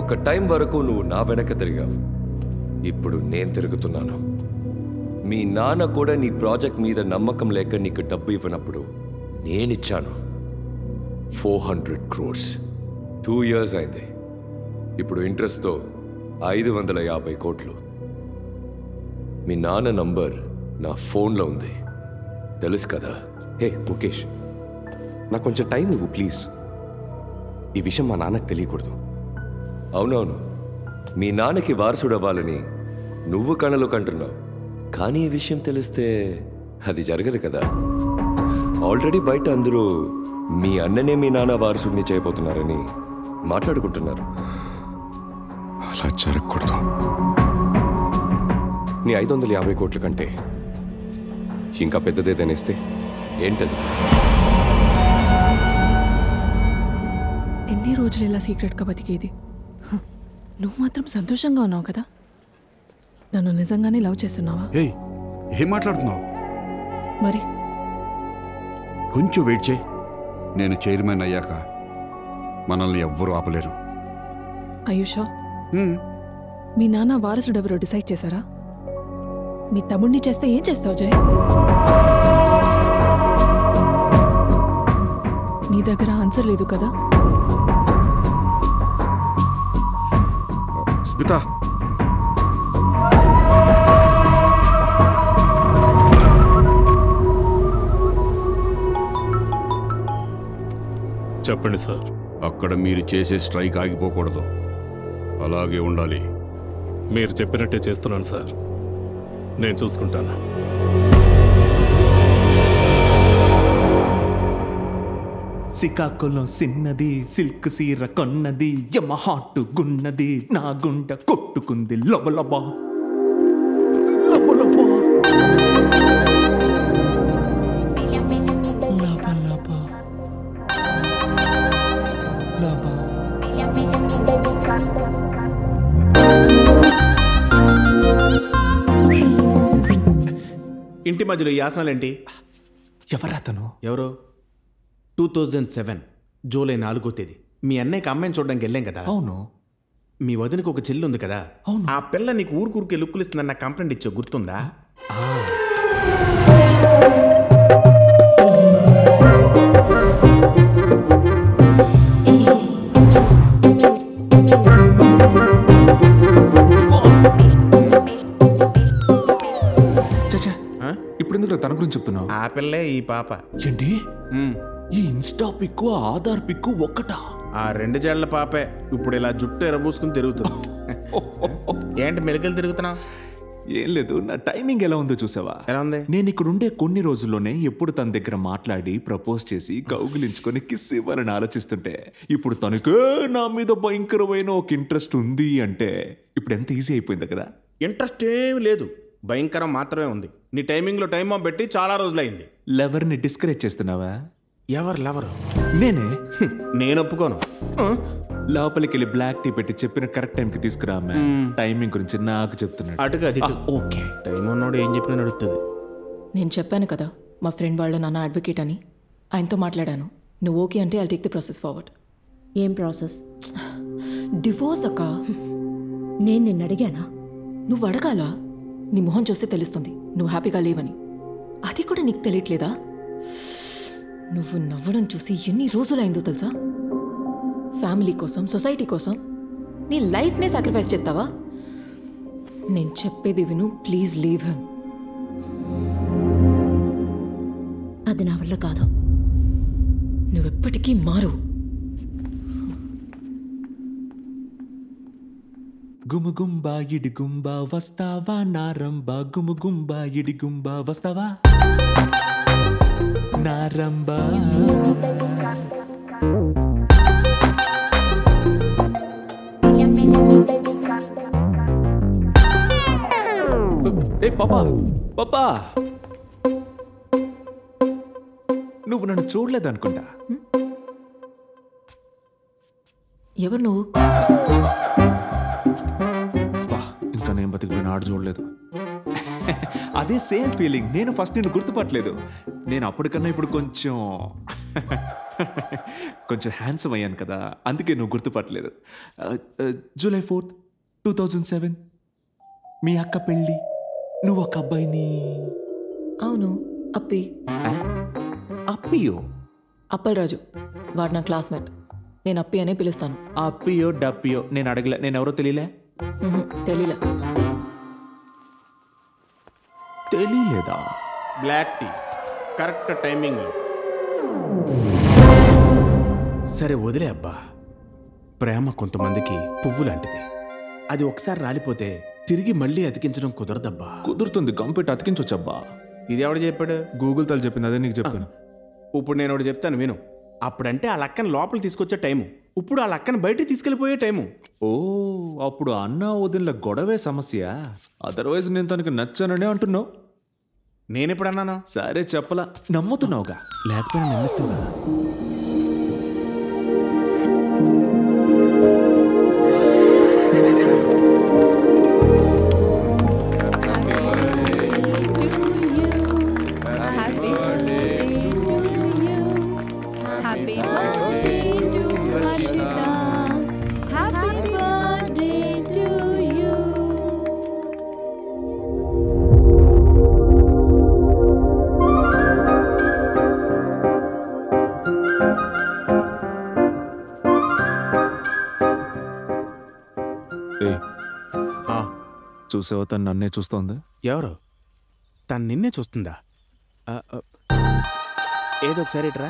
ఒక టైం వరకు నువ్వు నా వెనక తిరిగావు. ఇప్పుడు నేను తిరుగుతున్నాను. మీ నాన్న కూడా నీ ప్రాజెక్ట్ మీద నమ్మకం లేక నీకు డబ్బు ఇవ్వనప్పుడు నేనిచ్చాను 400 crores. 2 years అయింది. ఇప్పుడు ఇంట్రెస్ట్తో 550 కోట్లు. మీ నాన్న నంబర్ నా ఫోన్లో ఉంది, తెలుసు కదా. హే ముఖేష్, నాకు కొంచెం టైం ఇవ్వు ప్లీజ్. ఈ విషయం మా నాన్నకు తెలియకూడదు. అవునవును, మీ నాన్నకి వారసుడు అవ్వాలని నువ్వు కళలు కంటున్నావు. కానీ ఈ విషయం తెలిస్తే అది జరగదు కదా. ఆల్రెడీ బయట అందరూ మీ అన్ననే మీ నాన్న వారసుడిని చేయబోతున్నారని మాట్లాడుకుంటున్నారు. అలా జరగకూడదు. నీ 550 కోట్ల కంటే ఇంకా పెద్దదేదనేస్తే ఏంటది? ఎన్ని రోజులు ఇలా సీక్రెట్గా బతికేది? నువ్వు మాత్రం సంతోషంగా ఉన్నావు కదా? నన్ను నిజంగానే లవ్ చేస్తున్నావా? ఏయ్, ఏం మాట్లాడుతున్నావు? మరి కొంచెం వెయిట్ చేయి. నేను చైర్మన్ అయ్యాక మనల్ని ఎవ్వరూ ఆపలేరు. ఆయుషా, మీ నాన్న వారసుడు ఎవరో డిసైడ్ చేశారా? మీ తమ్ముడిని చేస్తే ఏం చేస్తావు జయ్? నీ దగ్గర ఆన్సర్ లేదు కదా? స్మిత, చెప్పండి సార్. అక్కడ మీరు చేసే స్ట్రైక్ ఆగిపోకూడదు, అలాగే ఉండాలి. మీరు చెప్పినట్టే చేస్తున్నాను సార్. నేను చూసుకుంటాను. శ్రీకాకుళం సిన్నది, సిల్క్ సీర కొన్నది, యమ హాట్ గున్నది, నా గుండె కొట్టుకుంది లబలబా లబలబా లబలబా లబా. ఇంటి మధ్యలో ఈ ఆసనాలేంటి? ఎవరతను? ఎవరో 2007 జూలై 4వ తేదీ మీ అన్నయ్యకి అమ్మాయిని చూడడానికి వెళ్ళాం కదా. అవును. మీ వదినకి ఒక చెల్లి ఉంది కదా. అవును. ఆ పిల్ల నీకు ఊరుకూరికే లుక్కులు ఇస్తుందని నాకు కంప్లైంట్ ఇచ్చావు, గుర్తుందా? చచ్చా, ఇప్పుడు ఎందుకు తన గురించి చెప్తున్నావు? ఆ పిల్లే ఈ పాప. ఏంటి? ఈ ఇన్స్టా పిక్కు ఆధార్ పిక్కు ఒక్కటా? ఆ 2 జేళ్ల పాపే ఇప్పుడు ఇలా జుట్టు ఎరబూసుకుని తిరుగుతుంది. ఏంటి మెలికలు తిరుగుతున్నావు? ఏం లేదు, నా టైమింగ్ ఎలా ఉందో చూసావా? ఎలా ఉంది? నేను ఇక్కడ ఉండే కొన్ని రోజుల్లోనే ఎప్పుడు తన దగ్గర మాట్లాడి ప్రపోజ్ చేసి కౌగిలించుకొని కిస్ ఇవ్వాలని ఆలోచిస్తుంటే ఇప్పుడు తనకే నా మీద భయంకరమైన ఒక ఇంట్రెస్ట్ ఉంది అంటే ఇప్పుడు ఎంత ఈజీ అయిపోయింది కదా. ఇంట్రెస్ట్ ఏమి లేదు, భయంకరం మాత్రమే ఉంది. నీ టైమింగ్లో టైం బాంబ్ పెట్టి చాలా రోజులైంది. లవర్ని డిస్కరేజ్ చేస్తున్నావా? ఎవరు లవరు? నేనే. నేను ఒప్పుకోను. లోపలికి వెళ్ళి బ్లాక్ టీ పెట్టి చెప్పిన కరెక్ట్ టైంకి తీసుకురా. టైమింగ్ గురించి నాకు చెప్తున్నాడు. అటుగా అది ఓకే. టైం ఉన్నోడు ఏం చెప్పినా నడుస్తుంది. నేను చెప్పాను కదా మా ఫ్రెండ్ వాళ్ళ నాన్న అడ్వకేట్ అని. ఆయనతో మాట్లాడాను. నువ్వు ఓకే అంటే I'll take the process forward. ఏం ప్రాసెస్? డివోర్స్ అక్క. నేను నిన్ను అడిగానా? నువ్వు అడగాలా? నీ మొహం చూస్తే తెలుస్తుంది నువ్వు హ్యాపీగా లేవని. అది కూడా నీకు తెలియట్లేదా? నువ్వు నవ్వడం చూసి ఎన్ని రోజులైందో తెలుసా? ఫ్యామిలీ కోసం, సొసైటీ కోసం నీ లైఫ్నే సాక్రిఫైస్ చేస్తావా? నేను చెప్పేది విను, ప్లీజ్ లీవ్ హిమ్. అది నా వల్ల కాదు. నువ్వెప్పటికీ మారు. గుమగుంబా ఇడిగుంబా వస్తావా నారంబా, గుమగుంబా ఇడిగుంబా వస్తావా నారంబా. ఏ పాపా, పాపా, నువ్వు నన్ను చూడలేదనుకుంటా. ఎవరు నువ్వు? ఇంకా నేను బతికిపోయిన ఆడు చూడలేదు. అదే సేమ్ ఫీలింగ్. నేను ఫస్ట్ నిన్ను గుర్తుపట్టలేదు. నేను అప్పటికన్నా ఇప్పుడు కొంచెం కొంచెం హ్యాండ్సమ్ అయ్యాను కదా, అందుకే నువ్వు గుర్తుపట్టలేదు. జూలై 4th 2007 మీ అక్క పెళ్ళి, నువ్వు ఒక అబ్బాయిని. అవును, అప్పి. అప్పియో? అప్పలరాజు, వాడు నా క్లాస్మేట్. నేను అప్పి అనే పిలుస్తాను. అప్పియో డప్పియో నేను అడగలే, నేను ఎవరో తెలియలే. తెలీలా? తెలియలేదా? బ్లాక్ టీ కరెక్ట్ టైమింగ్లో. సరే వదిలే అబ్బా. ప్రేమ కొంతమందికి పువ్వు లాంటిది. అది ఒకసారి రాలిపోతే తిరిగి మళ్ళీ అతికించడం కుదరదబ్బా. కుదురుతుంది, కంపెట్ అతికించొచ్చబ్బా. ఇది ఎవడు చెప్పాడు? గూగుల్ తల్లి చెప్పింది, అదే నీకు చెప్పాను. ఇప్పుడు నేను ఒకటి చెప్తాను విను. అప్పుడంటే ఆ లక్కని లోపలికి తీసుకొచ్చే టైము, ఇప్పుడు ఆ లక్కని బయటికి తీసుకెళ్ళిపోయే టైము. ఓ, అప్పుడు అన్న వదిన గొడవే సమస్య. అదర్వైజ్ నేను తనకి నచ్చాననే అంటున్నావు. నేనెప్పుడు అన్నాను? సరే చెప్పలా, నమ్ముతున్నావుగా. లేకపోయినా నమ్మిస్తావు కదా. చూసావా, తను నన్నే చూస్తోంది. ఎవరు? తను నిన్నే చూస్తుందా? ఏదో ఒకసారి ఇట్రా.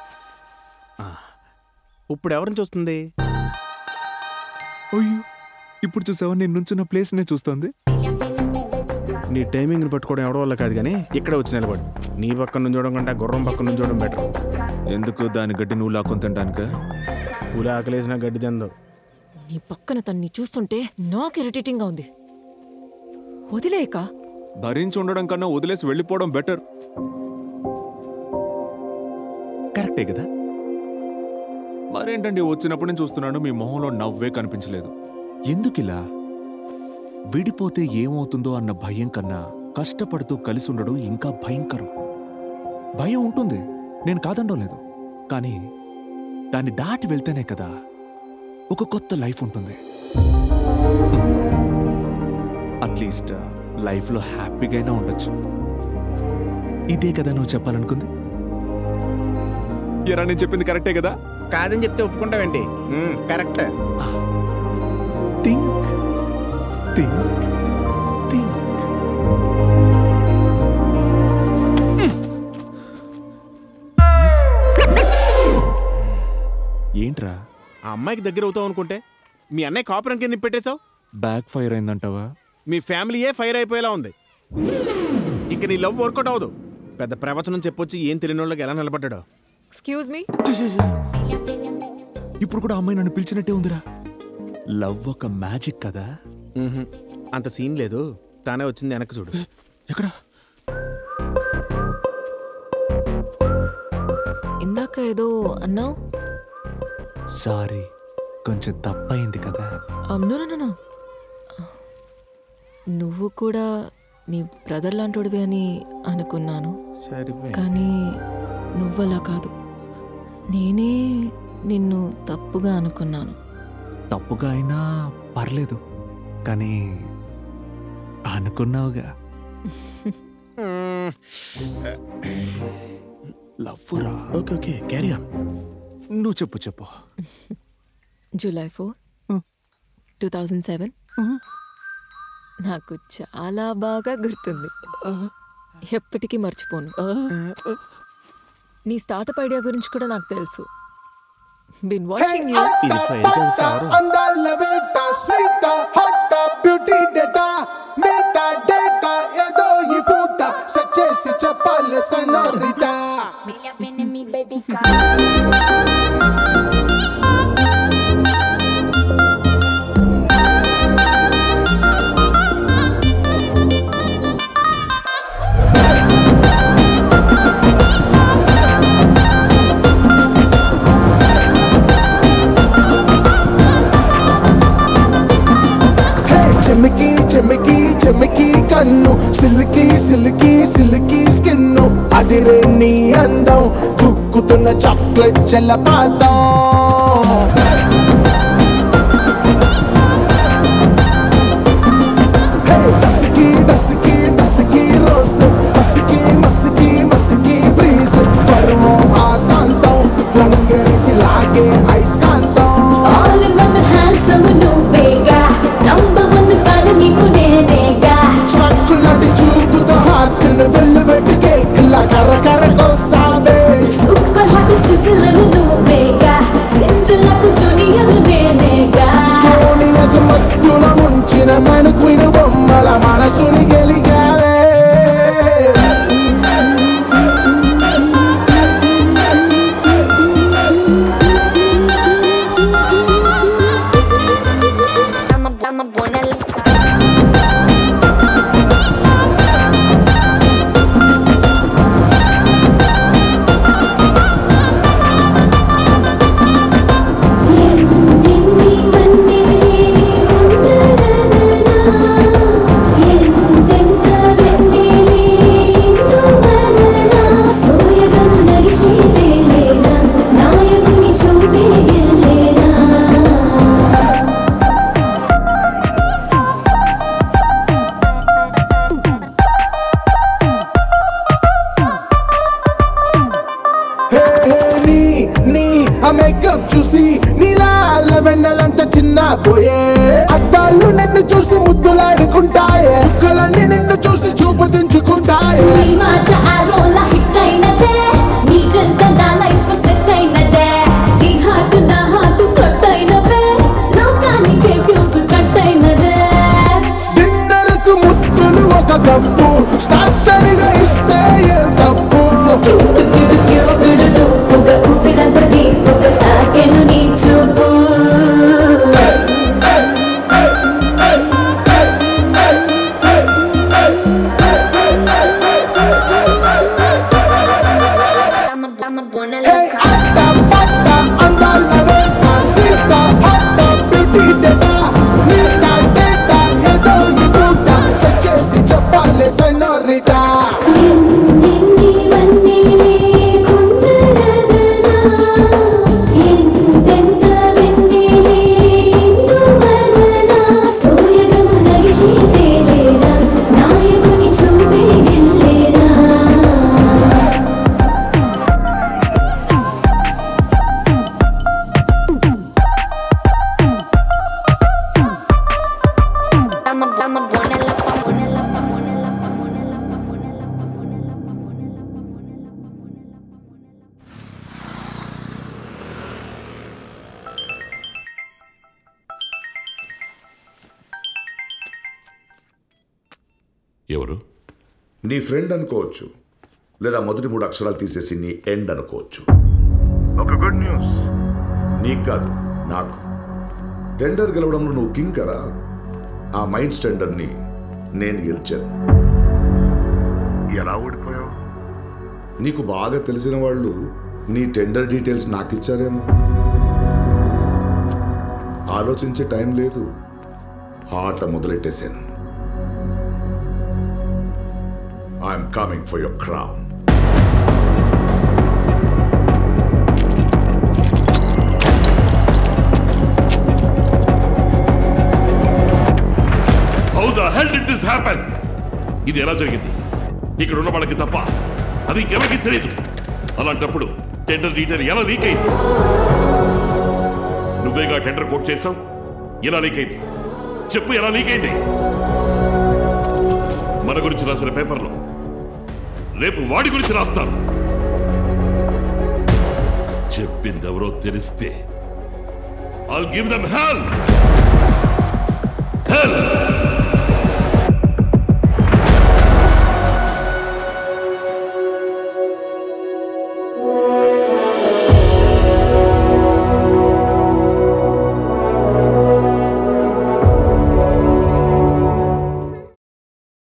ఇప్పుడు ఎవరిని చూస్తుంది? అయ్యో, ఇప్పుడు చూసావా, నేను నుంచున్న ప్లేస్నే చూస్తోంది. నీ టైమింగ్ని పట్టుకోవడం ఎవరి వల్ల కాదు, కానీ ఇక్కడే వచ్చి నిలబడు. నీ పక్కన నుంచి చూడడం కంటే గుర్రం పక్కన నుంచి చూడడం బెటర్. ఎందుకు? దాని గడ్డి నువ్వు లాక్కొని తింటానుక. పూల ఆకలేసిన గడ్డి తిందో. నీ పక్కన తన్ని చూస్తుంటే నాకు ఇరిటేటింగ్గా ఉంది. వదిలేక భరించి ఉండడం కన్నా వదిలేసి వెళ్ళిపోవడం బెటర్. కరెక్టే కదా? మరేంటండి, వచ్చినప్పుడు నేను చూస్తున్నాను, మీ మొహంలో నవ్వే కనిపించలేదు. ఎందుకిలా? విడిపోతే ఏమవుతుందో అన్న భయం కన్నా కష్టపడుతూ కలిసి ఉండడం ఇంకా భయంకరం. భయం ఉంటుంది, నేను కాదండం లేదు, కానీ దాన్ని దాటి వెళ్తేనే కదా ఒక కొత్త లైఫ్ ఉంటుంది. అట్లీస్ట్ లైఫ్లో హ్యాపీగా అయినా ఉండొచ్చు. ఇదే కదా నువ్వు చెప్పాలనుకుంది? ఎరా, నేను చెప్పింది కరెక్టే కదా? కాదని చెప్తే ఒప్పుకుంటావేంటి? కరెక్ట్. Think think think. ఏంట్రా? ఆ అమ్మాయికి దగ్గర అవుతావు అనుకుంటే మీ అన్నయ్య కాపురం కింద నిప్పెట్టేశావు. బ్యాక్ ఫైర్ అయిందంటావా? మీ ఫ్యామిలీయే ఫైర్ అయిపోయేలా ఉంది. ఇంక నీ లవ్ వర్కౌట్ అవ్వదు. పెద్ద ప్రవచనం చెప్పొచ్చి ఏం తెలియని వాళ్ళకి ఎలా నిలబడ్డాడో. Excuse me. ఇప్పుడు కూడా అమ్మాయి నన్ను పిలిచినట్టే ఉందిరా. లవ్ ఒక మ్యాజిక్ కదా. అంత సీన్ లేదు, తానే వచ్చింది. వెనక్కి చూడు. ఎక్కడ? ఇందాక ఏదో అన్నావు. సారీ, కొంచెం తప్పయింది కదా. నో, నువ్వు కూడా నీ బ్రదర్ లాంటోడివి అని అనుకున్నాను, కానీ నువ్వలా కాదు. నేనే నిన్ను తప్పుగా అనుకున్నాను. తప్పుగా అయినా పర్లేదు, కానీ అనుకున్నావుగా. లవ్వురా. Okay okay, carry on. నువ్వు చెప్పు. జూలై 4, 2007. నాకు చాలా బాగా గుర్తుంది, ఎప్పటికీ మర్చిపోను. నీ స్టార్టప్ ఐడియా గురించి కూడా నాకు తెలుసు. Been watching you. అందాల వేట sweet hot beauty data meta data ఏదో ఈ పూట సెట్ చేసి చెప్పాలి సనోరిటా. చెమ్మికి చెమ్మికి చెమ్మికి కన్ను సిల్కి సిల్కి సిల్కి స్కిన్ను అదిరే నీ అందం కుక్కు దూకుతున్న చాక్లెట్ జలపాతం డస్కి డస్కి డస్కి రోజు మస్కి మస్కి మస్కి బ్రీజ్ పరువు ఆశాంతం రంగేసి లాగే ఐస్కాంతం All in one handsome నువ్వేగా number one fan నీకు నేనేగా చక్కులాంటి చూపుతో హార్ట్ను వెల్లువెట్టు కేక్లా కర్ర కోసావే super hot sizzler నువ్వేగా సిండ్రెల్లాకు జూనియర్ నేనేగా కోణియకు మత్తుల ముంచిన మనకుయిన బొమ్మల మనసుని గెలిగావే మేకప్ చూసి నీలాల వెన్నెలంత చిన్న పోయే అద్దాలు నిన్ను చూసి ముద్దులాడుకుంటాయే చుక్కలన్నీ నిన్ను చూసి చూపు దించుకుంటాయే నీ మాట ఆరోలా హిట్ అయినదే నీ జంట నా లైఫ్ సెట్ అయినదే నీ హార్ట్ నా హార్ట్ ఫ్లట్ అయినవే లోకానికి ఫ్యూజ్ కట్ అయినదే డిన్నర్కు ముట్టులు ఒక కప్పు స్టార్టర్గా ఇస్తే ఏ తప్పు కిడు కిడు కిడు పొగ ఊపిరంత నీ పొగ తాకెను నీ చూపు హే అట్ట పట్ట అందాల వేట స్వీట్ హాట్ బ్యూటీ డేటా నీటా డేటా ఏదో ఈ పూట సెట్ చేసి చెప్పాలి సెనోరిటా ఎవరు? నీ ఫ్రెండ్ అనుకోవచ్చు, లేదా మొదటి 3 అక్షరాలు తీసేసి నీ ఎండ్ అనుకోవచ్చు. ఒక గుడ్ న్యూస్ నీకు కాదు, నాకు. టెండర్ గెలవడంలో నువ్వు కింగ్ కదా. ఆ మైండ్స్ టెండర్ని నేను గెలిచాను. ఎలా ఓడిపోయావు? నీకు బాగా తెలిసిన వాళ్ళు నీ టెండర్ డీటెయిల్స్ నాకు ఇచ్చారేమో. ఆలోచించే టైం లేదు, ఆట మొదలెట్టేశాను. I'm coming for your crown. How the hell did this happen? ఇది ఎలా జరిగింది? ఇక్కడ ఉన్న వాళ్ళకి తప్ప అది ఇంకెవరికి తెలియదు. అలాంటప్పుడు టెండర్ డీటెయిల్ ఎలా లీక్ అయింది? నువ్వేగా టెండర్ కోట్ చేసావు, ఎలా లీక్ అయింది చెప్పు. ఎలా లీక్ అయింది? మన గురించి రాసిన పేపర్లో రేపు వాడి గురించి రాస్తారు. చెప్పిందెవరో తెలిస్తే I'll give them hell. Hell.